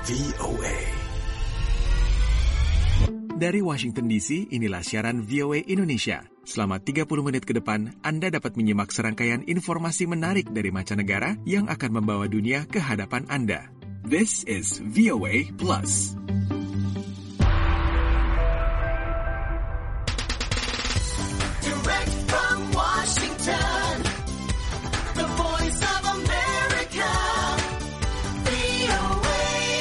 VOA. Dari Washington DC, inilah siaran VOA Indonesia. Selama 30 menit ke depan, Anda dapat menyimak serangkaian informasi menarik dari mancanegara yang akan membawa dunia ke hadapan Anda. This is VOA Plus. Direct from Washington, the voice of America, VOA.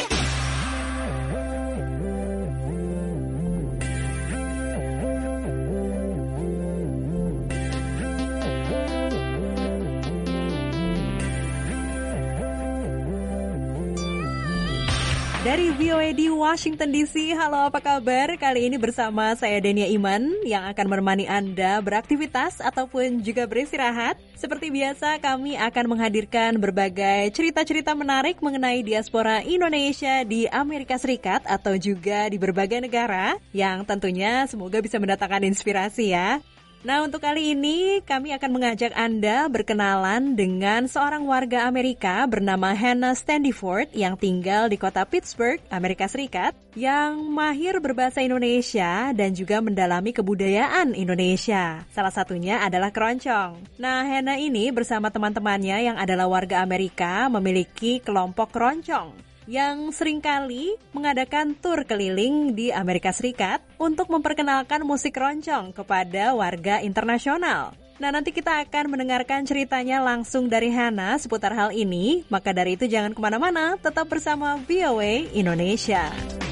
Dari VOA di Washington DC, halo apa kabar? Kali ini bersama saya Denia Iman yang akan menemani Anda beraktivitas ataupun juga beristirahat. Seperti biasa kami akan menghadirkan berbagai cerita-cerita menarik mengenai diaspora Indonesia di Amerika Serikat atau juga di berbagai negara yang tentunya semoga bisa mendatangkan inspirasi ya. Nah, untuk kali ini kami akan mengajak Anda berkenalan dengan seorang warga Amerika bernama Hannah Standiford yang tinggal di kota Pittsburgh, Amerika Serikat, yang mahir berbahasa Indonesia dan juga mendalami kebudayaan Indonesia. Salah satunya adalah keroncong. Nah, Hannah ini bersama teman-temannya yang adalah warga Amerika memiliki kelompok keroncong yang seringkali mengadakan tur keliling di Amerika Serikat untuk memperkenalkan musik keroncong kepada warga internasional. Nah, nanti kita akan mendengarkan ceritanya langsung dari Hannah seputar hal ini. Maka dari itu jangan kemana-mana, tetap bersama VOA Indonesia.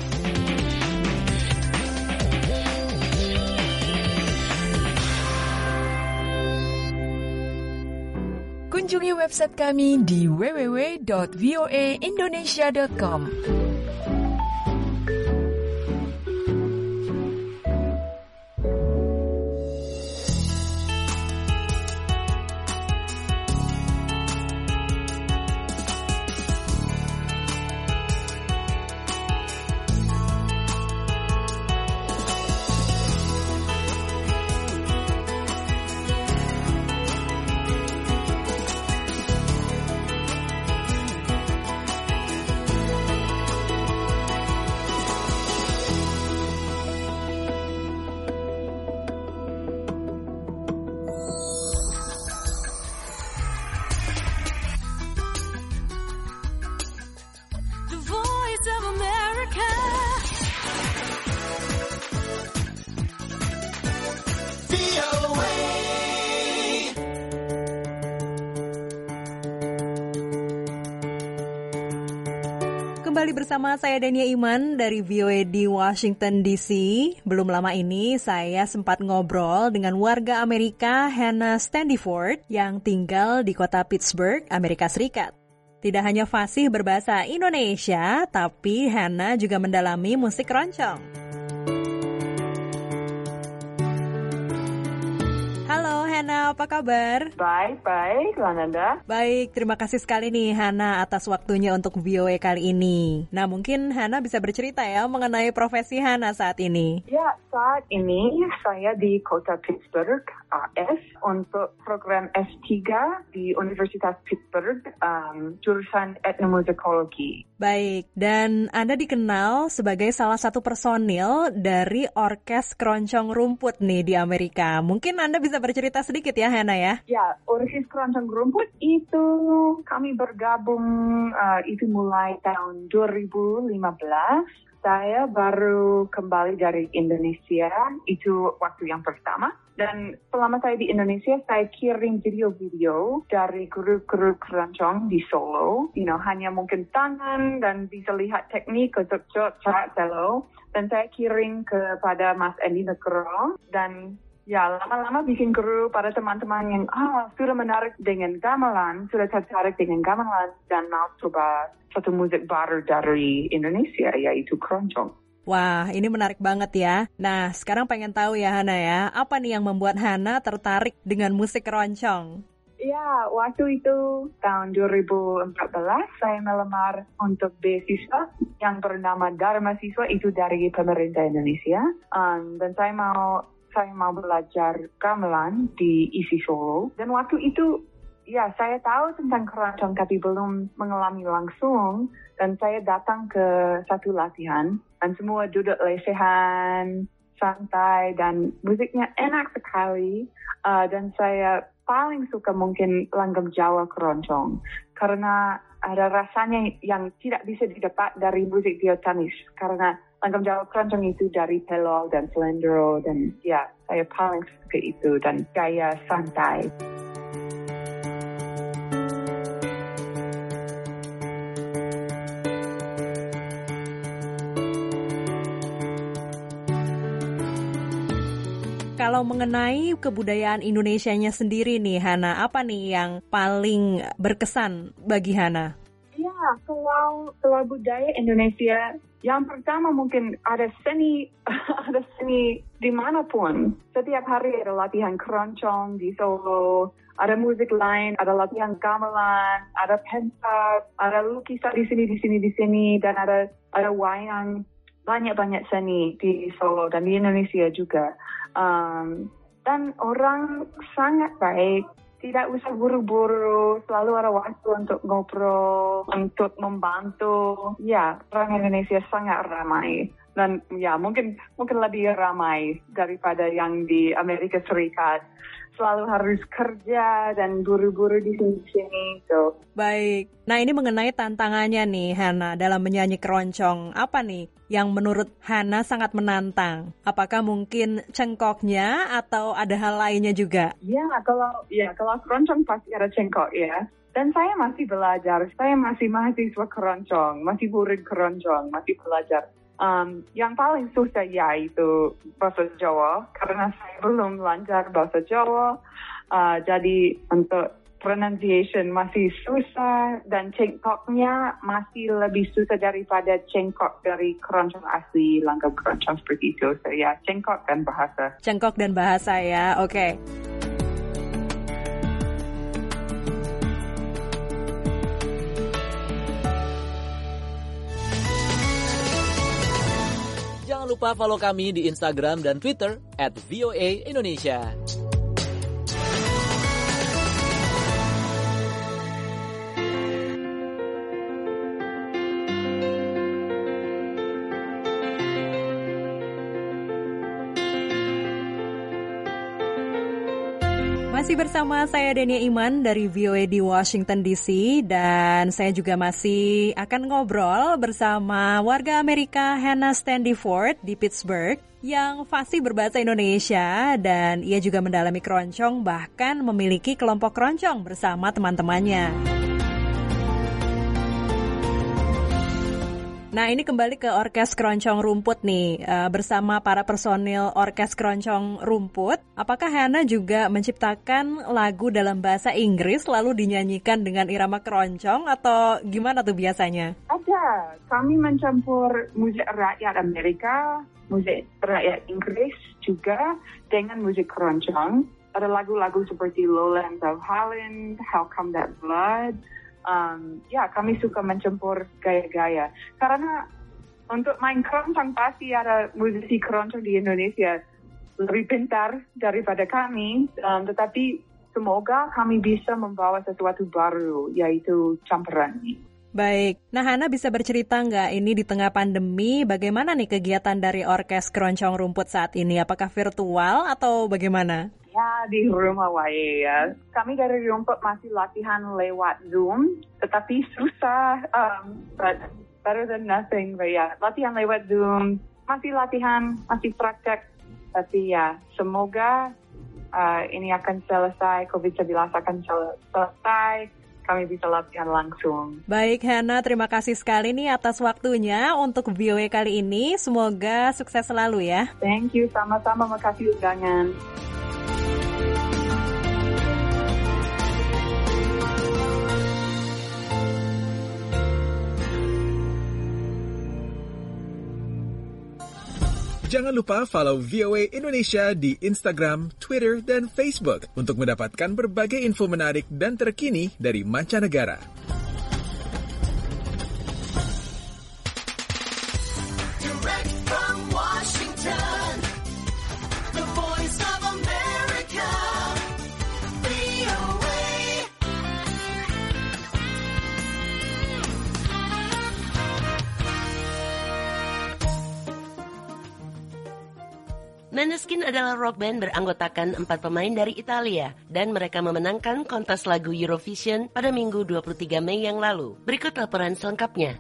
Kunjungi website kami di www.voaindonesia.com. Kembali bersama saya Denia Iman dari VOA di Washington DC. Belum lama ini saya sempat ngobrol dengan warga Amerika Hannah Standiford yang tinggal di kota Pittsburgh, Amerika Serikat. Tidak hanya fasih berbahasa Indonesia, tapi Hannah juga mendalami musik keroncong. Halo Hannah, apa kabar? Baik, Lananda. Baik, terima kasih sekali nih Hannah atas waktunya untuk VOA kali ini. Nah, mungkin Hannah bisa bercerita ya mengenai profesi Hannah saat ini. Ya, saat ini saya di kota Pittsburgh, AS, untuk program S3 di Universitas Pittsburgh, jurusan etnomusikologi. Baik, dan Anda dikenal sebagai salah satu personil dari Orkes Keroncong Rumput nih di Amerika. Mungkin Anda bisa bercerita sedikit ya, Hannah ya? Ya, Orkes Keroncong Rumput itu kami bergabung itu mulai tahun 2015. Saya baru kembali dari Indonesia, itu waktu yang pertama. Dan selama saya di Indonesia, saya kirim video-video dari grup-grup keroncong di Solo. Hanya mungkin tangan dan bisa lihat teknik untuk cara solo. Dan saya kirim kepada Mas Andi Nugroho. Dan ya, lama-lama bikin grup pada teman-teman yang sudah menarik dengan gamelan, sudah tertarik dengan gamelan, dan mau coba satu musik baru dari Indonesia, yaitu keroncong. Wah, ini menarik banget ya. Nah, sekarang pengen tahu ya Hannah ya, apa nih yang membuat Hannah tertarik dengan musik keroncong? Ya, waktu itu tahun 2014 saya melamar untuk beasiswa yang bernama Dharma Siswa, itu dari pemerintah Indonesia. Dan saya mau belajar gamelan di ISI Solo. Dan waktu itu ya, saya tahu tentang keroncong tapi belum mengalami langsung. Dan saya datang ke satu latihan dan semua duduk lesehan, santai, dan musiknya enak sekali. Dan saya paling suka mungkin langgam Jawa keroncong karena ada rasanya yang tidak bisa didapat dari musik biotanis. Karena langgam Jawa keroncong itu dari pelol dan selendro, dan ya, saya paling suka itu dan gaya santai. Kalau mengenai kebudayaan Indonesianya sendiri nih, Hana, apa nih yang paling berkesan bagi Hana? Ya, kalau budaya Indonesia, yang pertama mungkin ada seni dimanapun. Setiap hari ada latihan keroncong di Solo, ada musik lain, ada latihan gamelan, ada pentas, ada lukisan di sini, dan ada wayang. Banyak seni di Solo dan di Indonesia juga. Dan orang sangat baik, tidak usah buru-buru, selalu ada waktu untuk ngobrol, untuk membantu. Ya, orang Indonesia sangat ramai. Dan ya, mungkin lebih ramai daripada yang di Amerika Serikat. Selalu harus kerja dan buru-buru di sini. So. Baik. Nah, ini mengenai tantangannya nih, Hana, dalam menyanyi keroncong. Apa nih yang menurut Hana sangat menantang? Apakah mungkin cengkoknya atau ada hal lainnya juga? Ya, kalau keroncong pasti ada cengkok ya. Dan saya masih belajar. Saya masih mahasiswa keroncong, masih murid keroncong, masih belajar. Yang paling susah yaitu bahasa Jawa, karena saya belum lancar bahasa Jawa. Jadi untuk pronunciation masih susah dan cengkoknya masih lebih susah daripada cengkok dari keroncong asli, langgam keroncong seperti itu. So ya, cengkok dan bahasa. Cengkok dan bahasa ya, oke. Jangan lupa follow kami di Instagram dan Twitter @VOA_Indonesia. Masih bersama saya Denia Iman dari VOA di Washington DC, dan saya juga masih akan ngobrol bersama warga Amerika Hannah Standiford di Pittsburgh yang fasih berbahasa Indonesia, dan ia juga mendalami keroncong, bahkan memiliki kelompok keroncong bersama teman-temannya. Nah, ini kembali ke Orkes Keroncong Rumput nih, bersama para personil Orkes Keroncong Rumput. Apakah Hana juga menciptakan lagu dalam bahasa Inggris lalu dinyanyikan dengan irama keroncong, atau gimana tuh biasanya? Ada. Kami mencampur musik rakyat Amerika, musik rakyat Inggris juga dengan musik keroncong. Ada lagu-lagu seperti Lowlands of Holland, How Come That Blood. Ya, kami suka mencampur gaya-gaya. Karena untuk main keroncong pasti ada musisi keroncong di Indonesia lebih pintar daripada kami. Tetapi semoga kami bisa membawa sesuatu baru, yaitu campuran. Baik. Nah, Hana bisa bercerita nggak ini di tengah pandemi, bagaimana nih kegiatan dari Orkes Keroncong Rumput saat ini? Apakah virtual atau bagaimana? Ya, di rumah wae ya. Kami dari Rumput masih latihan lewat Zoom, tetapi susah. But better than nothing. But ya, latihan lewat Zoom, masih latihan, masih praktek. Tapi ya, semoga ini akan selesai, COVID-19 akan selesai, kami bisa latihan langsung. Baik, Hana, terima kasih sekali nih atas waktunya untuk VOA kali ini. Semoga sukses selalu ya. Thank you, sama-sama, makasih undangan. Jangan lupa follow VOA Indonesia di Instagram, Twitter, dan Facebook untuk mendapatkan berbagai info menarik dan terkini dari mancanegara. Direct from Washington, the voice of America, VOA. Maneskin adalah rock band beranggotakan 4 pemain dari Italia dan mereka memenangkan kontes lagu Eurovision pada Minggu 23 Mei yang lalu. Berikut laporan selengkapnya.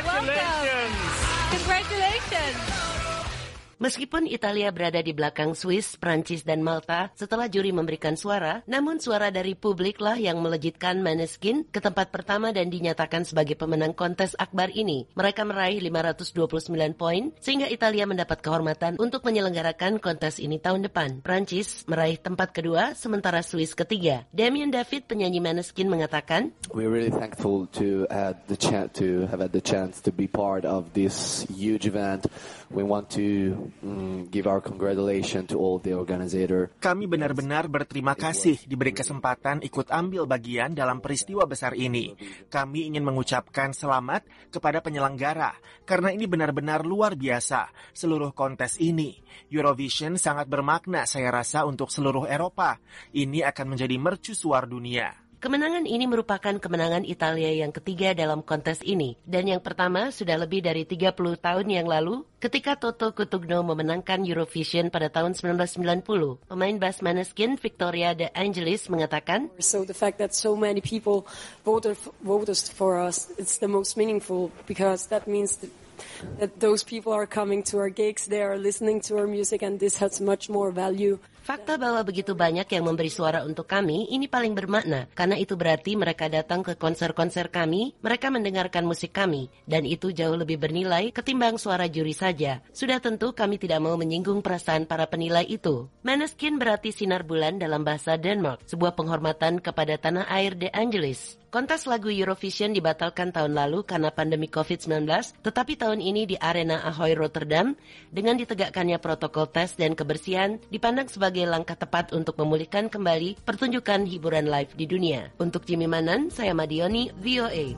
Congratulations! Meskipun Italia berada di belakang Swiss, Prancis, dan Malta setelah juri memberikan suara, namun suara dari publik lah yang melejitkan Maneskin ke tempat pertama dan dinyatakan sebagai pemenang kontes akbar ini. Mereka meraih 529 poin, sehingga Italia mendapat kehormatan untuk menyelenggarakan kontes ini tahun depan. Prancis meraih tempat kedua, sementara Swiss ketiga. Damien David, penyanyi Maneskin, mengatakan, We're really thankful to have had the chance to be part of this huge event. We want to give our congratulations to all the organizer. Kami benar-benar berterima kasih diberi kesempatan ikut ambil bagian dalam peristiwa besar ini. Kami ingin mengucapkan selamat kepada penyelenggara karena ini benar-benar luar biasa. Seluruh kontes ini, Eurovision sangat bermakna saya rasa untuk seluruh Eropa. Ini akan menjadi mercusuar dunia. Kemenangan ini merupakan kemenangan Italia yang ketiga dalam kontes ini, dan yang pertama sudah lebih dari 30 tahun yang lalu ketika Toto Cutugno memenangkan Eurovision pada tahun 1990. Pemain bass Maneskin Victoria De Angelis mengatakan, So the fact that so many people voted for us, it's the most meaningful because that means that those people are coming to our gigs, they are listening to our music, and this has much more value. Fakta bahwa begitu banyak yang memberi suara untuk kami, ini paling bermakna. Karena itu berarti mereka datang ke konser-konser kami, mereka mendengarkan musik kami, dan itu jauh lebih bernilai ketimbang suara juri saja. Sudah tentu kami tidak mau menyinggung perasaan para penilai itu. Maneskin berarti sinar bulan dalam bahasa Denmark, sebuah penghormatan kepada tanah air De Angelis. Kontes lagu Eurovision dibatalkan tahun lalu karena pandemi COVID-19, tetapi tahun ini di Arena Ahoy Rotterdam, dengan ditegakkannya protokol tes dan kebersihan, dipandang sebagai langkah tepat untuk memulihkan kembali pertunjukan hiburan live di dunia. Untuk Jimmy Manan, saya Madioni, VOA.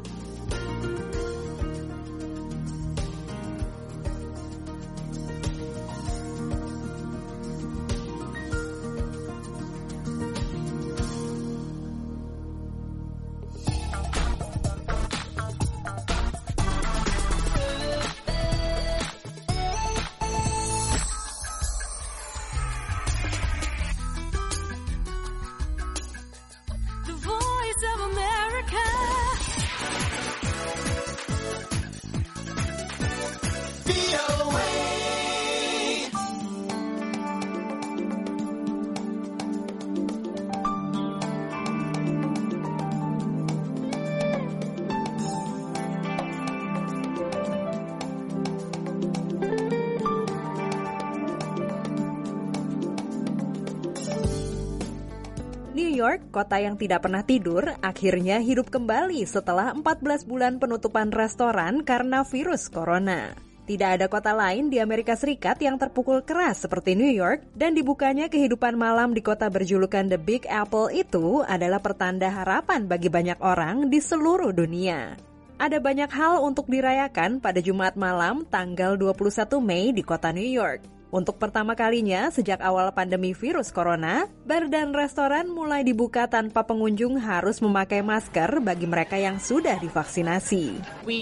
New York, kota yang tidak pernah tidur, akhirnya hidup kembali setelah 14 bulan penutupan restoran karena virus corona. Tidak ada kota lain di Amerika Serikat yang terpukul keras seperti New York, dan dibukanya kehidupan malam di kota berjulukan The Big Apple itu adalah pertanda harapan bagi banyak orang di seluruh dunia. Ada banyak hal untuk dirayakan pada Jumat malam tanggal 21 Mei di kota New York. Untuk pertama kalinya sejak awal pandemi virus corona, bar dan restoran mulai dibuka tanpa pengunjung harus memakai masker bagi mereka yang sudah divaksinasi.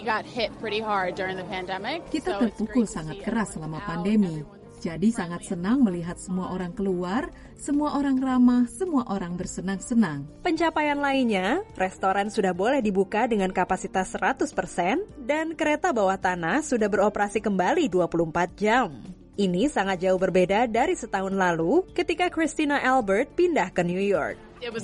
Kita terpukul sangat keras selama pandemi. Jadi sangat senang melihat semua orang keluar, semua orang ramah, semua orang bersenang-senang. Pencapaian lainnya, restoran sudah boleh dibuka dengan kapasitas 100% dan kereta bawah tanah sudah beroperasi kembali 24 jam. Ini sangat jauh berbeda dari setahun lalu ketika Christina Albert pindah ke New York.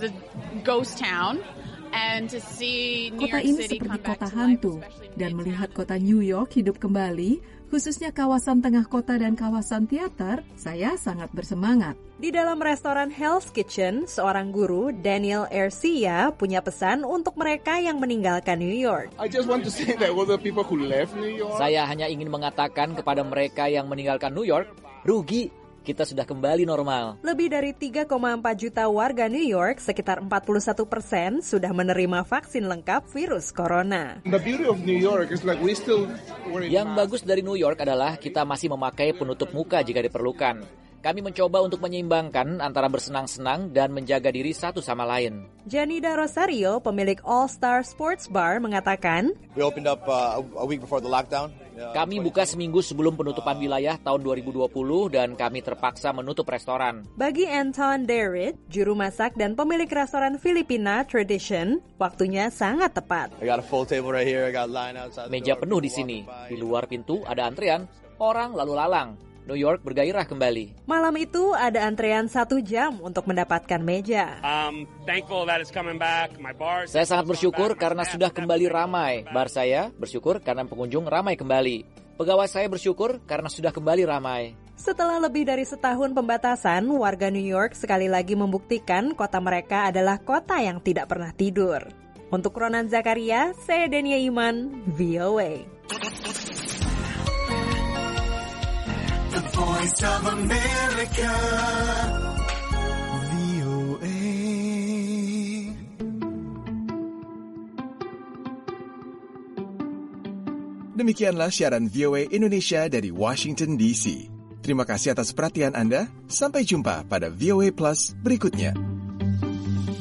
Kota ini seperti kota hantu, dan melihat kota New York hidup kembali, khususnya kawasan tengah kota dan kawasan teater, saya sangat bersemangat. Di dalam restoran Hell's Kitchen, seorang guru, Daniel Ercia, punya pesan untuk mereka yang meninggalkan New York. Saya hanya ingin mengatakan kepada mereka yang meninggalkan New York, rugi, kita sudah kembali normal. Lebih dari 3,4 juta warga New York, sekitar 41% sudah menerima vaksin lengkap virus corona. Yang bagus dari New York adalah kita masih memakai penutup muka jika diperlukan. Kami mencoba untuk menyeimbangkan antara bersenang-senang dan menjaga diri satu sama lain. Janida Rosario, pemilik All Star Sports Bar, mengatakan, We opened up a week before the lockdown. Kami buka seminggu sebelum penutupan wilayah tahun 2020 dan kami terpaksa menutup restoran. Bagi Anton Derrit, juru masak dan pemilik restoran Filipina Tradition, waktunya sangat tepat. Meja penuh di sini. Di luar pintu ada antrean, orang lalu lalang. New York bergairah kembali. Malam itu ada antrean 1 jam untuk mendapatkan meja. Saya sangat bersyukur karena sudah kembali ramai. Bar saya bersyukur karena pengunjung ramai kembali. Pegawai saya bersyukur karena sudah kembali ramai. Setelah lebih dari setahun pembatasan, warga New York sekali lagi membuktikan kota mereka adalah kota yang tidak pernah tidur. Untuk Ronan Zakaria, saya Denia Iman, VOA. The Voice of America, VOA. Demikianlah siaran VOA Indonesia dari Washington DC. Terima kasih atas perhatian Anda. Sampai jumpa pada VOA Plus berikutnya.